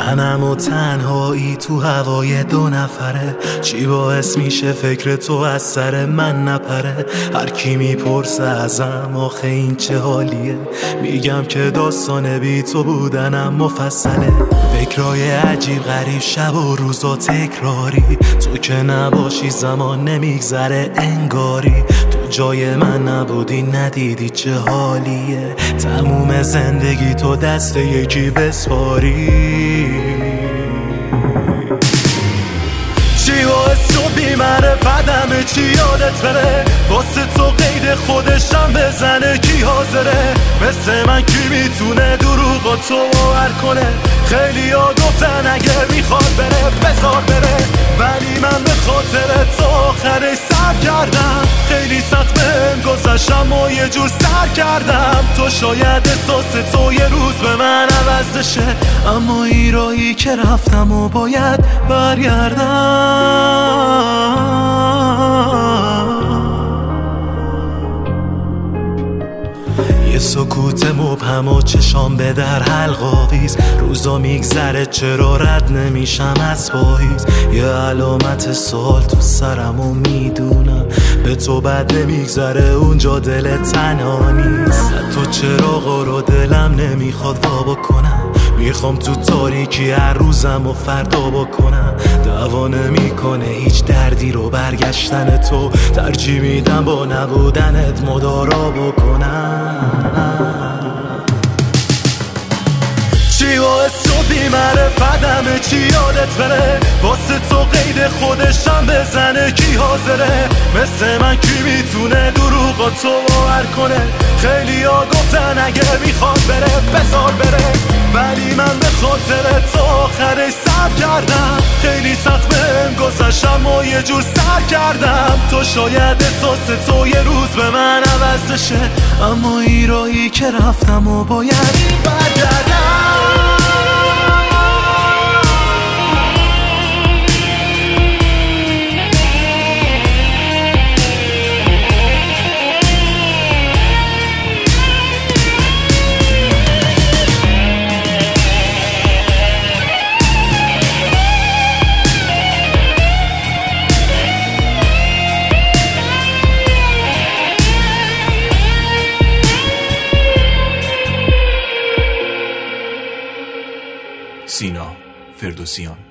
منم و تنهایی تو هوای دو نفره. چی باعث میشه فکر تو از سر من نپره؟ هر کی میپرسه ازم آخه این چه حالیه، میگم که داستان بی تو بودنم مفصله. فکرای عجیب غریب شب و روزا تکراری، تو که نباشی زمان نمیگذره انگاری. تو جای من نبودی ندیدی چه حالیه، تموم زندگی تو دست یکی بسپاری. چی باعث تو بی‌معرفت همه چی یادت بره، واسه تو قید خودشم بزنه کی حاضره؟ مثل من کی میتونه دروغا تو باور کنه؟ خیلی ها گفتن اگه میخواد بره بذار بره، ولی من به خاطر تو آخرش صبر کردم. خیلی سخت بهم گذشت اما یه جور سر کردم. تو شاید احساس تو یه روز به من عوض بشه، اما این راهی که رفتم و باید برگردم. یه سکوت مبهم و چشام به در حلق‌آویز، روزا میگذره چرا رد نمیشم از پاییز. یه علامت سوال تو سرم و میدونم به تو بد نمیگذره اونجا دل تنها نیست. تو چراغا رو دلم نمیخواد وا بکنم، میخوام تو تاریکی هر روزم و فردا بکنم. دعوا نمیکنه هیچ دردی رو برگشتن تو، ترجیح میدم با نبودنت مدارا بکنم. چی باعث تو بی‌معرفت همه چی یادت بره، واسه تو قید خودشم بزنه کی حاضره؟ مثل من کی میتونه دروغا تو باور کنه؟ خیلی ها گفتن اگه میخواد بره بذار بره، ولی من به خاطر تو آخرش صبر کردم. خیلی سخت بهم گذشت اما یه جور سر کردم. تو شاید احساس تو یه روز به من عوض بشه، اما این راهی که رفتم و باید برگردم. سینا فردوسیان.